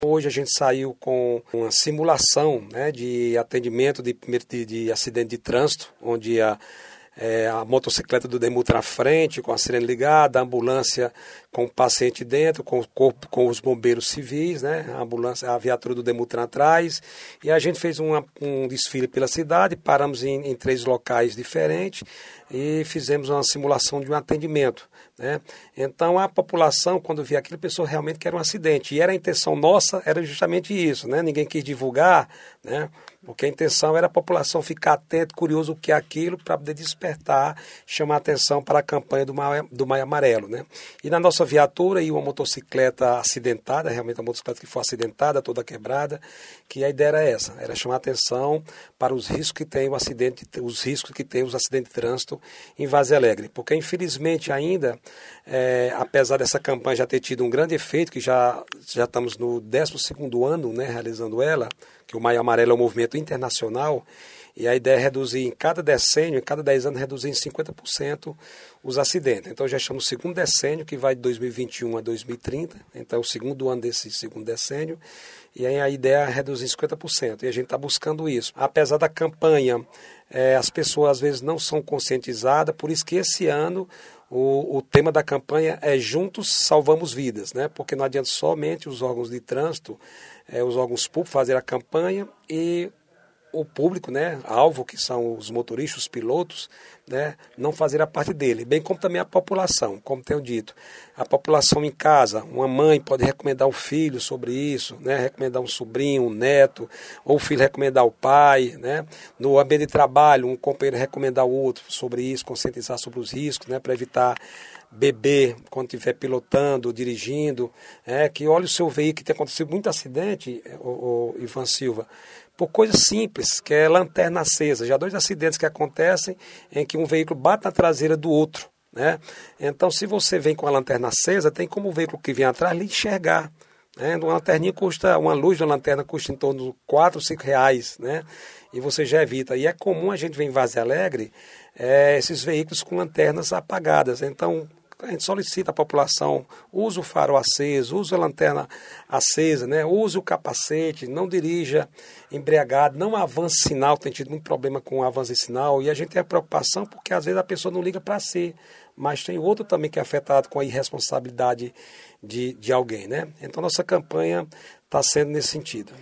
Hoje a gente saiu com uma simulação, né, de atendimento de acidente de trânsito, onde a motocicleta do Demutran à frente, com a sirene ligada, a ambulância com o paciente dentro, com o corpo, com os bombeiros civis, né? A viatura do Demutran atrás. E a gente fez um desfile pela cidade, paramos em 3 locais diferentes e fizemos uma simulação de um atendimento, né? Então a população, quando via aquilo, pensou realmente que era um acidente. E a intenção nossa era justamente isso, né? Ninguém quis divulgar, né? Porque a intenção era a população ficar atenta, curioso o que é aquilo, para poder despertar, chamar atenção para a campanha do Maio Amarelo, né? E na nossa viatura ia uma motocicleta acidentada, realmente uma motocicleta que foi acidentada, toda quebrada, que a ideia era essa, era chamar atenção para os riscos que tem o acidente, os riscos que tem os acidentes de trânsito em Várzea Alegre. Porque infelizmente ainda, apesar dessa campanha já ter tido um grande efeito, que já estamos no 12º ano, né, realizando ela, que o Maio Amarelo é um movimento internacional, e a ideia é reduzir em cada decênio, em cada 10 anos, reduzir em 50% os acidentes. Então já estamos no 2º decênio, que vai de 2021 a 2030, então é o 2º ano desse 2º decênio, e aí a ideia é reduzir em 50%, e a gente está buscando isso. Apesar da campanha, as pessoas às vezes não são conscientizadas, por isso que esse ano o tema da campanha é Juntos Salvamos Vidas, né? Porque não adianta somente os órgãos de trânsito, os órgãos públicos fazer a campanha e o público, né, alvo, que são os motoristas, os pilotos, né, não fazer a parte dele, bem como também a população, como tenho dito. A população em casa, uma mãe pode recomendar o filho sobre isso, né, recomendar um sobrinho, um neto, ou o filho recomendar o pai, né, no ambiente de trabalho, um companheiro recomendar o outro sobre isso, conscientizar sobre os riscos, né, para evitar beber quando estiver pilotando, dirigindo, que olhe o seu veículo, que tem acontecido muito acidente, o Ivan Silva, por coisas simples, que é lanterna acesa. Já 2 acidentes que acontecem em que um veículo bate na traseira do outro, né? Então, se você vem com a lanterna acesa, tem como o veículo que vem atrás lhe enxergar, né? Uma luz da lanterna custa em torno de 4 ou 5 reais, né? E você já evita. E é comum a gente ver em Várzea Alegre esses veículos com lanternas apagadas. Então, a gente solicita à população, use o farol aceso, use a lanterna acesa, né? Use o capacete, não dirija embriagado, não avance sinal, tem tido muito problema com o avanço de sinal, e a gente tem a preocupação porque às vezes a pessoa não liga para si, mas tem outro também que é afetado com a irresponsabilidade de alguém, né? Então nossa campanha está sendo nesse sentido.